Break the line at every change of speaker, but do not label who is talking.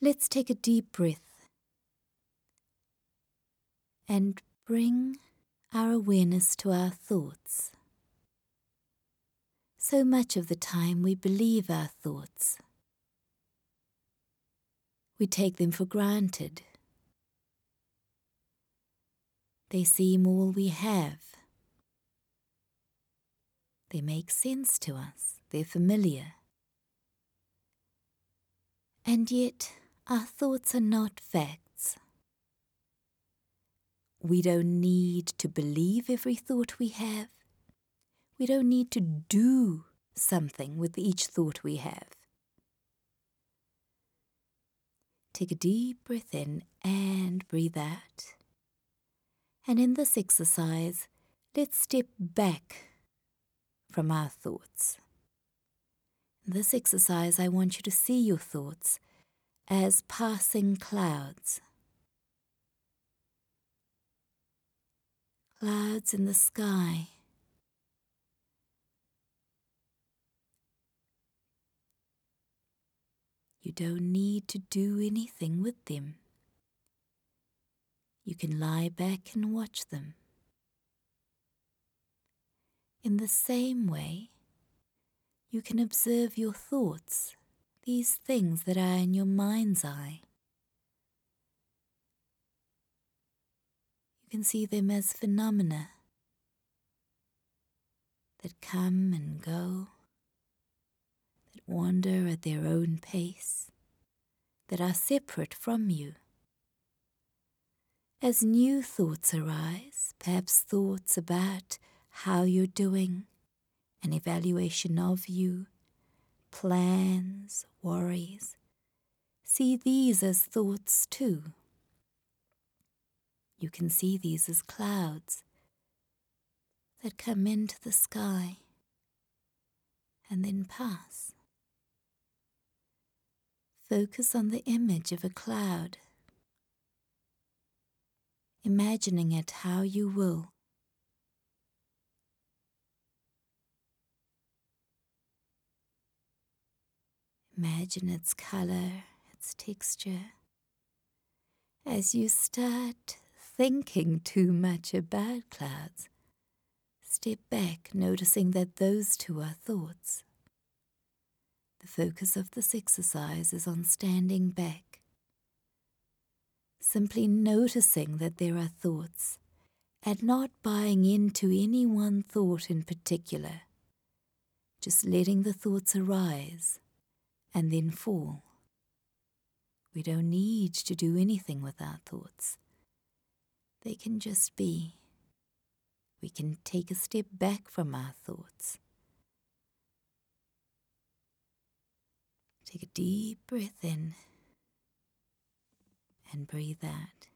Let's take a deep breath and bring our awareness to our thoughts. So much of the time we believe our thoughts. We take them for granted. They seem all we have. They make sense to us. They're familiar. And yet, our thoughts are not facts. We don't need to believe every thought we have. We don't need to do something with each thought we have. Take a deep breath in and breathe out. And in this exercise, let's step back from our thoughts. In this exercise, I want you to see your thoughts as passing clouds. Clouds in the sky. You don't need to do anything with them. You can lie back and watch them. In the same way, you can observe your thoughts, these things that are in your mind's eye. You can see them as phenomena that come and go, that wander at their own pace, that are separate from you. As new thoughts arise, perhaps thoughts about how you're doing, an evaluation of you, plans, worries, see these as thoughts too. You can see these as clouds that come into the sky and then pass. Focus on the image of a cloud, imagining it how you will. Imagine its color, its texture. As you start thinking too much about clouds, step back, noticing that those two are thoughts. The focus of this exercise is on standing back, simply noticing that there are thoughts and not buying into any one thought in particular, just letting the thoughts arise and then fall. We don't need to do anything with our thoughts. They can just be. We can take a step back from our thoughts. Take a deep breath in and breathe out.